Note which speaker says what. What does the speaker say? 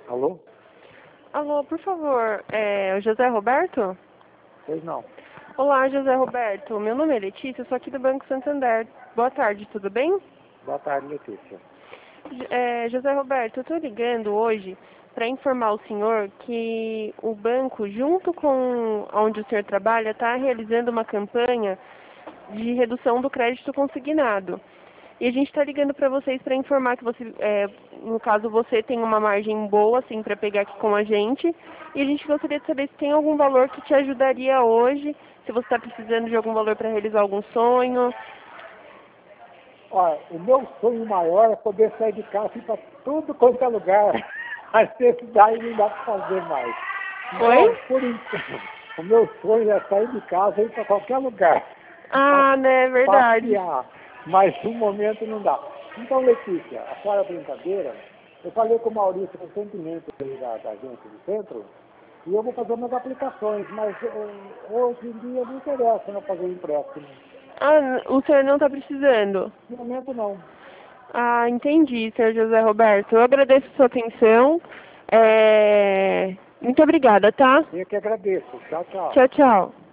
Speaker 1: Alô?
Speaker 2: Alô, por favor, é o José Roberto?
Speaker 1: Pois não.
Speaker 2: Olá, José Roberto. Meu nome é Letícia, eu sou aqui do Banco Santander. Boa tarde, tudo bem?
Speaker 1: Boa tarde, Letícia.
Speaker 2: José Roberto, eu estou ligando hoje para informar o senhor que o banco, junto com onde o senhor trabalha, está realizando uma campanha de redução do crédito consignado. E a gente está ligando para vocês para informar que você, no caso, você tem uma margem boa, assim, para pegar aqui com a gente. E a gente gostaria de saber se tem algum valor que te ajudaria hoje, se você está precisando de algum valor para realizar algum sonho.
Speaker 1: Olha, o meu sonho maior é poder sair de casa e ir para tudo quanto é lugar. Mas esse daí não dá para fazer mais.
Speaker 2: Oi?
Speaker 1: Então, por enquanto, o meu sonho é sair de casa e ir para qualquer lugar.
Speaker 2: Ah, né, é verdade.
Speaker 1: Passear. Mas no momento não dá. Então, Letícia, fora a brincadeira, eu falei com o Maurício recentemente da agência do centro, e eu vou fazer umas aplicações, mas hoje em dia não interessa eu fazer empréstimo.
Speaker 2: Ah, o senhor não está precisando?
Speaker 1: No momento não.
Speaker 2: Ah, entendi, senhor José Roberto. Eu agradeço a sua atenção. Muito obrigada, tá?
Speaker 1: Eu que agradeço. Tchau, tchau.
Speaker 2: Tchau, tchau.